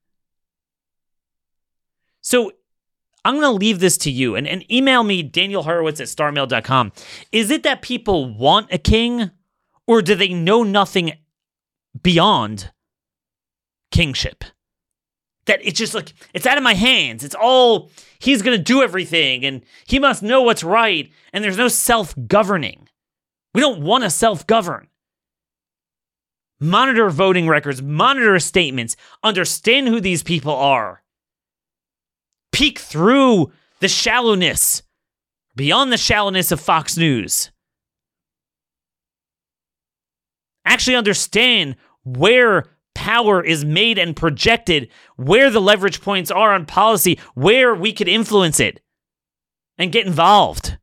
So I'm going to leave this to you and, and email me, Daniel Horowitz at starmail dot com. Is it that people want a king, or do they know nothing beyond kingship? That it's just like, it's out of my hands. It's all, he's going to do everything and he must know what's right. And there's no self-governing. We don't want to self-govern. Monitor voting records, monitor statements, understand who these people are. Peek through the shallowness, beyond the shallowness of Fox News. Actually understand where power is made and projected, where the leverage points are on policy, where we could influence it and get involved.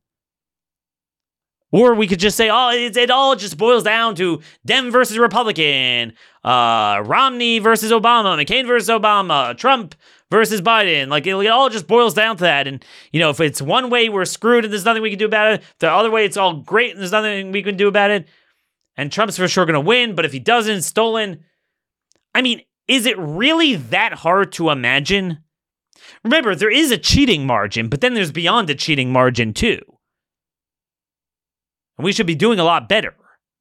Or we could just say, oh, it, it all just boils down to Dem versus Republican, uh, Romney versus Obama, McCain versus Obama, Trump versus Biden. Like, it, it all just boils down to that. And, you know, if it's one way we're screwed and there's nothing we can do about it, the other way it's all great and there's nothing we can do about it, and Trump's for sure going to win, but if he doesn't, it's stolen. I mean, is it really that hard to imagine? Remember, there is a cheating margin, but then there's beyond a cheating margin too. And we should be doing a lot better.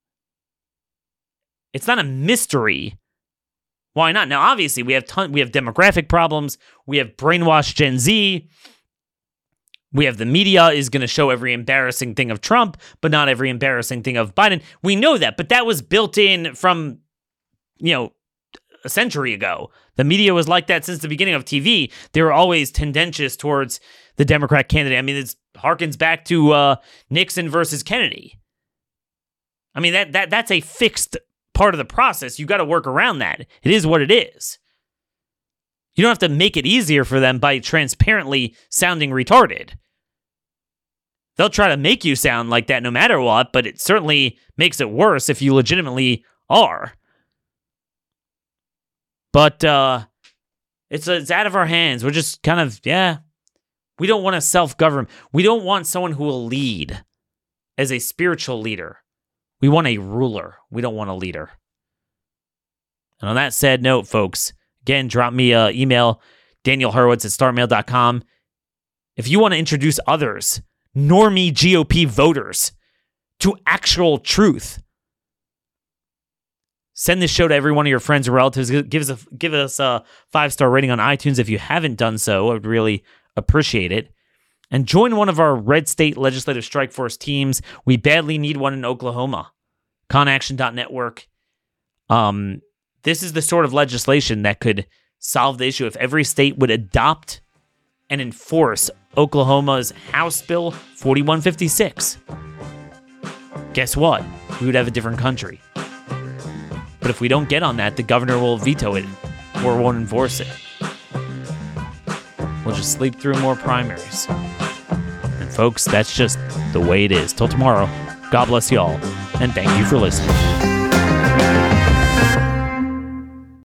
It's not a mystery. Why not? Now, obviously, we have ton- we have demographic problems. We have brainwashed Gen Z. We have the media is going to show every embarrassing thing of Trump, but not every embarrassing thing of Biden. We know that, but that was built in from, you know, a century ago. The media was like that since the beginning of T V. They were always tendentious towards the Democrat candidate. I mean, it harkens back to uh, Nixon versus Kennedy. I mean, that that that's a fixed part of the process. You got to work around that. It is what it is. You don't have to make it easier for them by transparently sounding retarded. They'll try to make you sound like that no matter what, but it certainly makes it worse if you legitimately are. But uh, it's, it's out of our hands. We're just kind of, yeah, we don't want to self-govern. We don't want someone who will lead as a spiritual leader. We want a ruler. We don't want a leader. And on that sad note, folks, again, drop me an email, Daniel Hurwitz at startmail dot com. If you want to introduce others, normie G O P voters, to actual truth, send this show to every one of your friends or relatives. Give us a, give us a five-star rating on iTunes if you haven't done so. I would really appreciate it. And join one of our red state legislative strike force teams. We badly need one in Oklahoma. con action dot network. Um, this is the sort of legislation that could solve the issue if every state would adopt and enforce Oklahoma's House Bill forty-one fifty-six. Guess what? We would have a different country. But if we don't get on that, the governor will veto it or won't enforce it. We'll just sleep through more primaries. And folks, that's just the way it is. Till tomorrow, God bless you all, and thank you for listening.